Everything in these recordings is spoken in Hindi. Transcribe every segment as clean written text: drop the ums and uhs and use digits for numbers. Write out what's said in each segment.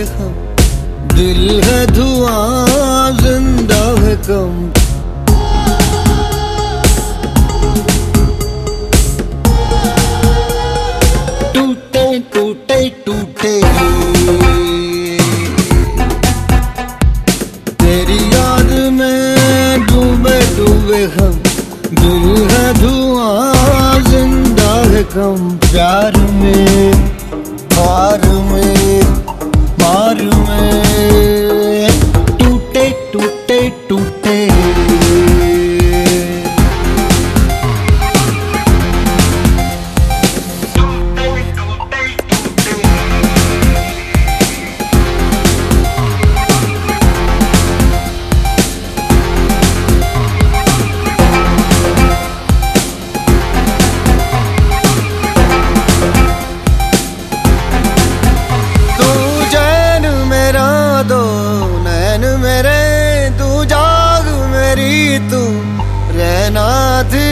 बेखम, दिल है धुआं जिंदा है कम। टूटे टूटे टूटे तेरी याद में डूबे डूबे हम, दिल है धुआं जिंदा है कम। प्यार में हार में मार में टूटे टूटे टूटे। तू रहना थी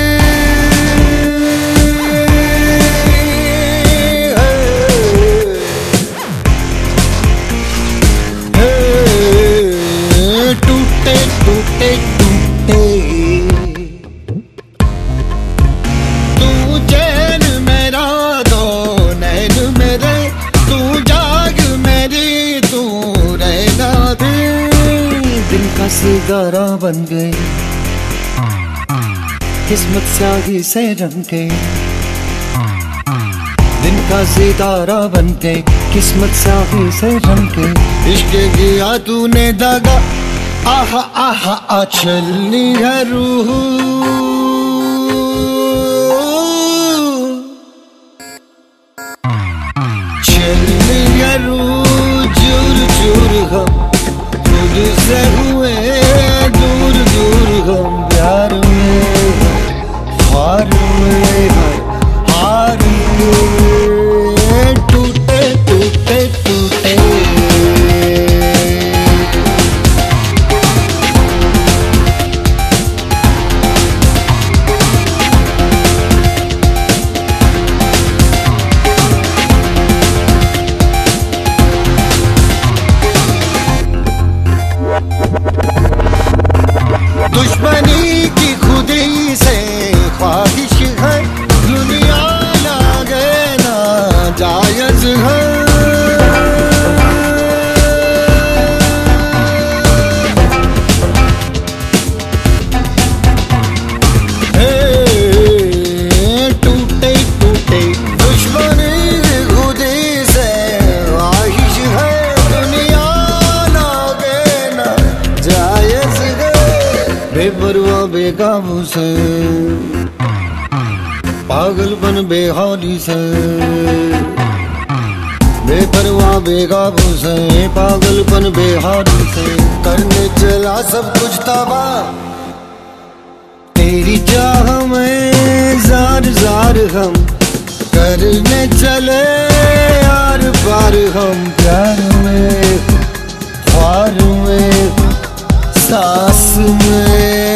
टूटे टूटे टूटे तू चैन मेरा दो नैन मेरे, तू जाग मेरी तू रहना थी। दिन का सितारा बन गए किस्मत स्याही से रंग के, दिन का सितारा बन के किस्मत स्याही से रंग के। इश्क किया तूने दागा आहा आहा आ चलनी है रूह, चलनी है रूह चूर चूर हम, खुद से हुए दूर दूर हम। प्यार में हार में हार में टूटे टूटे टूटे। दुश्मनी की खुदी से ख्वाहिश है, दुनिया लागे ना जायज है। टूटे टूटे दुश्मनी की खुदी से ख्वाहिश है, दुनिया लागे ना जायज है। बेपरवाह बेकाबू से पागलपन बेहाली से, बेपरवाह बेकाबू से पागलपन बेहाली से। करने चला सब कुछ तबाह तेरी चाह में जार जार हम, करने चले यार पार हम। प्यार में ख्वार में सांस में